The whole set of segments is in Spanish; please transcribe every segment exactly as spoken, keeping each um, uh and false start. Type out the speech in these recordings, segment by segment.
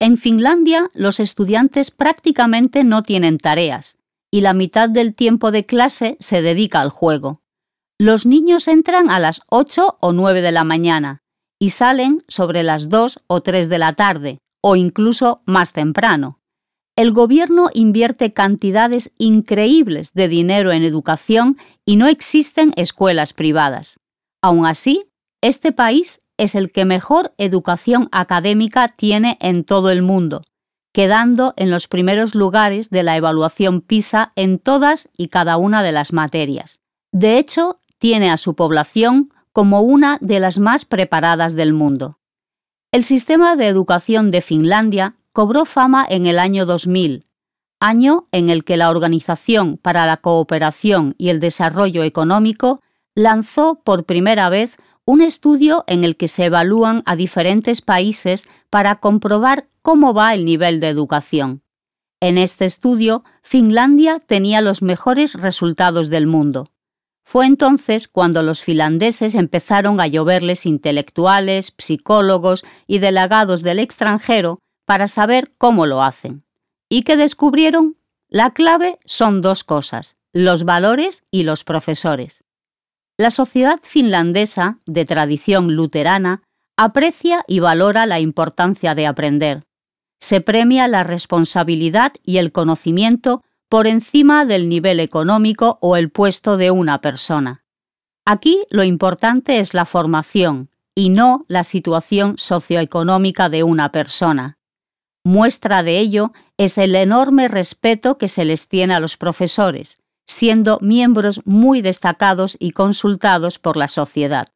En Finlandia, los estudiantes prácticamente no tienen tareas y la mitad del tiempo de clase se dedica al juego. Los niños entran a las ocho o nueve de la mañana y salen sobre las dos o tres de la tarde, o incluso más temprano. El gobierno invierte cantidades increíbles de dinero en educación y no existen escuelas privadas. Aun así, este país es el que mejor educación académica tiene en todo el mundo, quedando en los primeros lugares de la evaluación PISA en todas y cada una de las materias. De hecho, tiene a su población como una de las más preparadas del mundo. El sistema de educación de Finlandia cobró fama en el año dos mil, año en el que la Organización para la Cooperación y el Desarrollo Económico lanzó por primera vez un estudio en el que se evalúan a diferentes países para comprobar cómo va el nivel de educación. En este estudio, Finlandia tenía los mejores resultados del mundo. Fue entonces cuando los finlandeses empezaron a lloverles intelectuales, psicólogos y delegados del extranjero para saber cómo lo hacen. ¿Y qué descubrieron? La clave son dos cosas: los valores y los profesores. La sociedad finlandesa, de tradición luterana, aprecia y valora la importancia de aprender. Se premia la responsabilidad y el conocimiento por encima del nivel económico o el puesto de una persona. Aquí lo importante es la formación y no la situación socioeconómica de una persona. Muestra de ello es el enorme respeto que se les tiene a los profesores, siendo miembros muy destacados y consultados por la sociedad.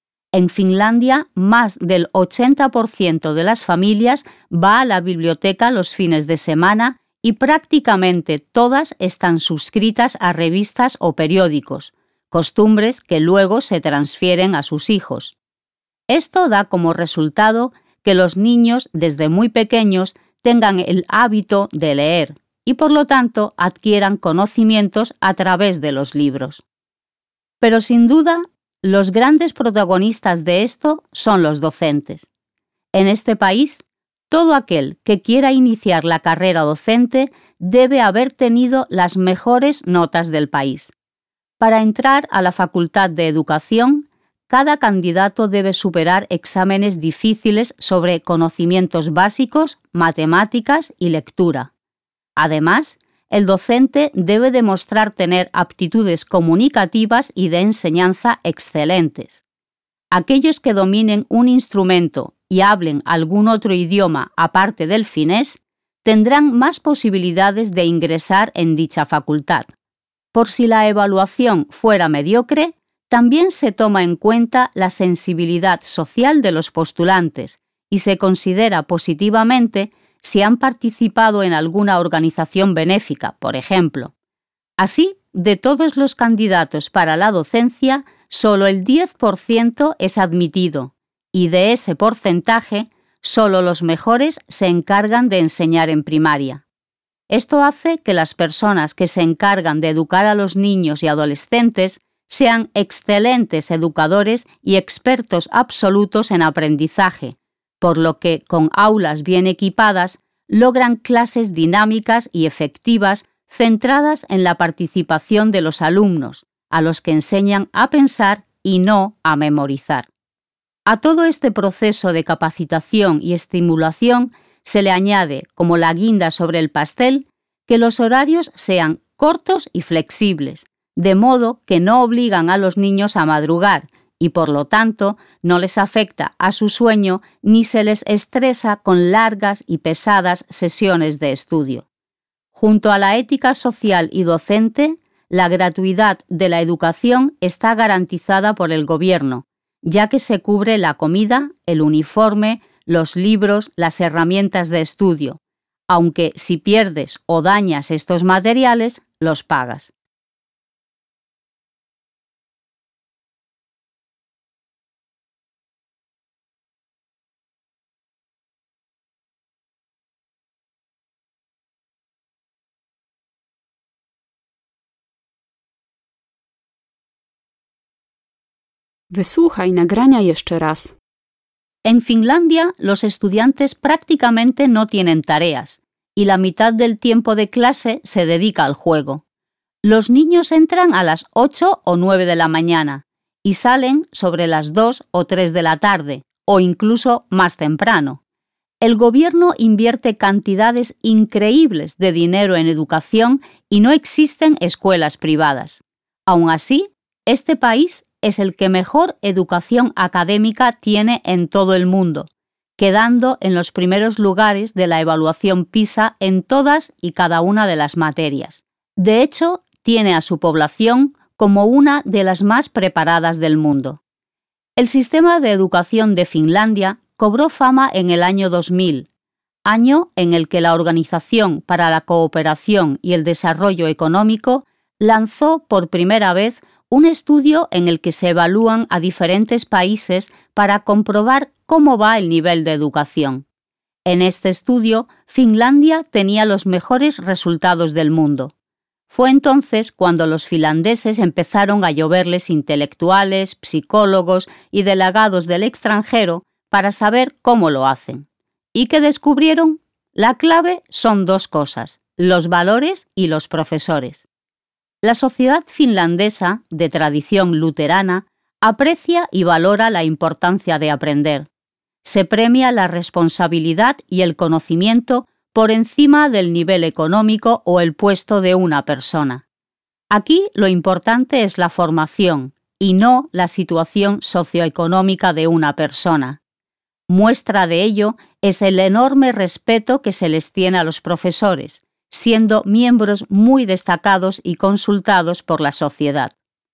En Finlandia, más del ochenta por ciento de las familias va a la biblioteca los fines de semana y prácticamente todas están suscritas a revistas o periódicos, costumbres que luego se transfieren a sus hijos. Esto da como resultado que los niños desde muy pequeños tengan el hábito de leer y por lo tanto adquieran conocimientos a través de los libros. Pero sin duda, los grandes protagonistas de esto son los docentes. En este país, todo aquel que quiera iniciar la carrera docente debe haber tenido las mejores notas del país. Para entrar a la Facultad de Educación, cada candidato debe superar exámenes difíciles sobre conocimientos básicos, matemáticas y lectura. Además, el docente debe demostrar tener aptitudes comunicativas y de enseñanza excelentes. Aquellos que dominen un instrumento y hablen algún otro idioma aparte del finés tendrán más posibilidades de ingresar en dicha facultad. Por si la evaluación fuera mediocre, también se toma en cuenta la sensibilidad social de los postulantes y se considera positivamente si han participado en alguna organización benéfica, por ejemplo. Así, de todos los candidatos para la docencia, solo el diez por ciento es admitido, y de ese porcentaje, solo los mejores se encargan de enseñar en primaria. Esto hace que las personas que se encargan de educar a los niños y adolescentes sean excelentes educadores y expertos absolutos en aprendizaje, por lo que, con aulas bien equipadas, logran clases dinámicas y efectivas centradas en la participación de los alumnos, a los que enseñan a pensar y no a memorizar. A todo este proceso de capacitación y estimulación se le añade, como la guinda sobre el pastel, que los horarios sean cortos y flexibles, de modo que no obligan a los niños a madrugar, y por lo tanto no les afecta a su sueño ni se les estresa con largas y pesadas sesiones de estudio. Junto a la ética social y docente, la gratuidad de la educación está garantizada por el gobierno, ya que se cubre la comida, el uniforme, los libros, las herramientas de estudio, aunque si pierdes o dañas estos materiales, los pagas. Wysłuchaj nagrania jeszcze raz. En Finlandia, los estudiantes prácticamente no tienen tareas y la mitad del tiempo de clase se dedica al juego. Los niños entran a las ocho o nueve de la mañana y salen sobre las dos o tres de la tarde, o incluso más temprano. El gobierno invierte cantidades increíbles de dinero en educación y no existen escuelas privadas. Aun así, este país es el que mejor educación académica tiene en todo el mundo, quedando en los primeros lugares de la evaluación PISA en todas y cada una de las materias. De hecho, tiene a su población como una de las más preparadas del mundo. El sistema de educación de Finlandia cobró fama en el año dos mil, año en el que la Organización para la Cooperación y el Desarrollo Económico lanzó por primera vez un estudio en el que se evalúan a diferentes países para comprobar cómo va el nivel de educación. En este estudio, Finlandia tenía los mejores resultados del mundo. Fue entonces cuando los finlandeses empezaron a lloverles intelectuales, psicólogos y delegados del extranjero para saber cómo lo hacen. ¿Y qué descubrieron? La clave son dos cosas: los valores y los profesores. La sociedad finlandesa, de tradición luterana, aprecia y valora la importancia de aprender. Se premia la responsabilidad y el conocimiento por encima del nivel económico o el puesto de una persona. Aquí lo importante es la formación y no la situación socioeconómica de una persona. Muestra de ello es el enorme respeto que se les tiene a los profesores, siendo miembros muy destacados y consultados por la sociedad.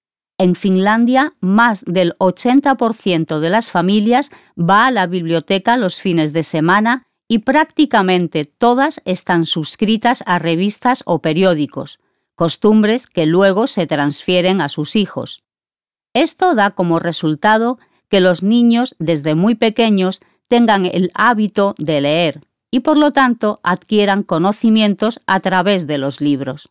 En Finlandia, más del ochenta por ciento de las familias va a la biblioteca los fines de semana y prácticamente todas están suscritas a revistas o periódicos, costumbres que luego se transfieren a sus hijos. Esto da como resultado que los niños desde muy pequeños tengan el hábito de leer y por lo tanto adquieran conocimientos a través de los libros.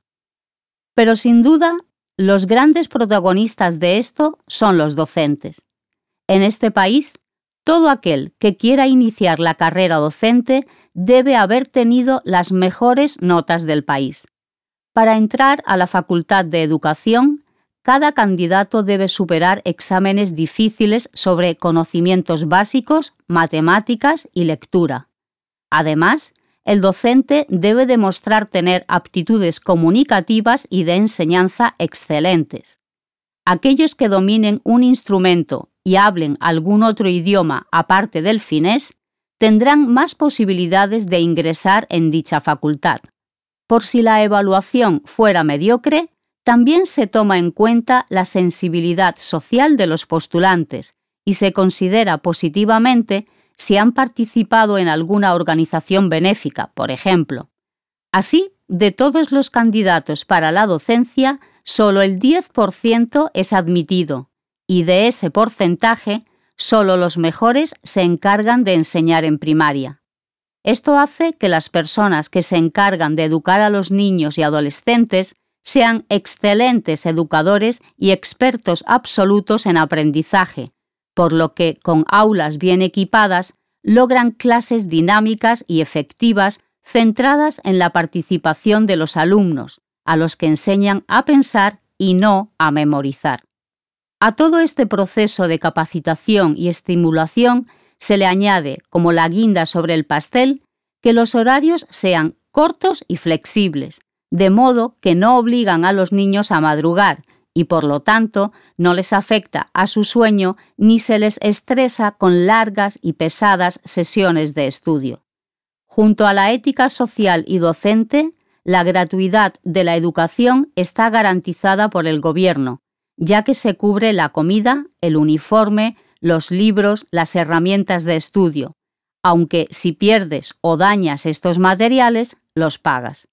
Pero sin duda, los grandes protagonistas de esto son los docentes. En este país, todo aquel que quiera iniciar la carrera docente debe haber tenido las mejores notas del país. Para entrar a la Facultad de Educación, cada candidato debe superar exámenes difíciles sobre conocimientos básicos, matemáticas y lectura. Además, el docente debe demostrar tener aptitudes comunicativas y de enseñanza excelentes. Aquellos que dominen un instrumento y hablen algún otro idioma aparte del finés tendrán más posibilidades de ingresar en dicha facultad. Por si la evaluación fuera mediocre, también se toma en cuenta la sensibilidad social de los postulantes y se considera positivamente si han participado en alguna organización benéfica, por ejemplo. Así, de todos los candidatos para la docencia, solo el diez por ciento es admitido, y de ese porcentaje, solo los mejores se encargan de enseñar en primaria. Esto hace que las personas que se encargan de educar a los niños y adolescentes sean excelentes educadores y expertos absolutos en aprendizaje, por lo que, con aulas bien equipadas, logran clases dinámicas y efectivas centradas en la participación de los alumnos, a los que enseñan a pensar y no a memorizar. A todo este proceso de capacitación y estimulación se le añade, como la guinda sobre el pastel, que los horarios sean cortos y flexibles, de modo que no obligan a los niños a madrugar, y por lo tanto no les afecta a su sueño ni se les estresa con largas y pesadas sesiones de estudio. Junto a la ética social y docente, la gratuidad de la educación está garantizada por el gobierno, ya que se cubre la comida, el uniforme, los libros, las herramientas de estudio, aunque si pierdes o dañas estos materiales, los pagas.